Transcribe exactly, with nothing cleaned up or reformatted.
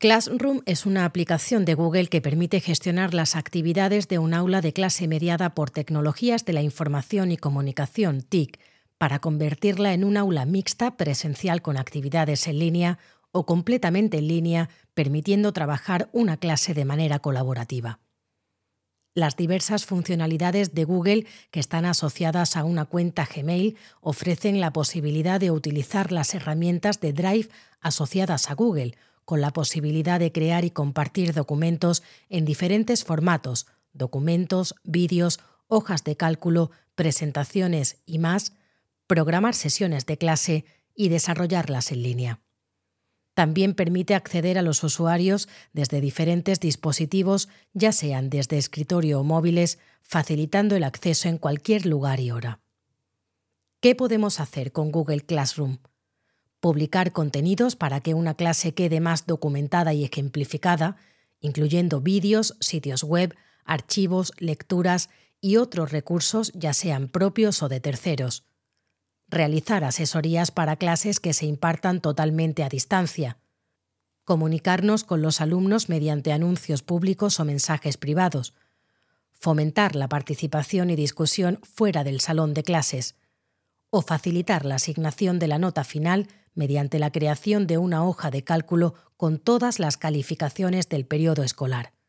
Classroom es una aplicación de Google que permite gestionar las actividades de un aula de clase mediada por tecnologías de la información y comunicación T I C para convertirla en un aula mixta presencial con actividades en línea o completamente en línea, permitiendo trabajar una clase de manera colaborativa. Las diversas funcionalidades de Google que están asociadas a una cuenta Gmail ofrecen la posibilidad de utilizar las herramientas de Drive asociadas a Google, con la posibilidad de crear y compartir documentos en diferentes formatos, documentos, vídeos, hojas de cálculo, presentaciones y más, programar sesiones de clase y desarrollarlas en línea. También permite acceder a los usuarios desde diferentes dispositivos, ya sean desde escritorio o móviles, facilitando el acceso en cualquier lugar y hora. ¿Qué podemos hacer con Google Classroom? Publicar contenidos para que una clase quede más documentada y ejemplificada, incluyendo vídeos, sitios web, archivos, lecturas y otros recursos, ya sean propios o de terceros. Realizar asesorías para clases que se impartan totalmente a distancia. Comunicarnos con los alumnos mediante anuncios públicos o mensajes privados. Fomentar la participación y discusión fuera del salón de clases. O facilitar la asignación de la nota final mediante la creación de una hoja de cálculo con todas las calificaciones del periodo escolar.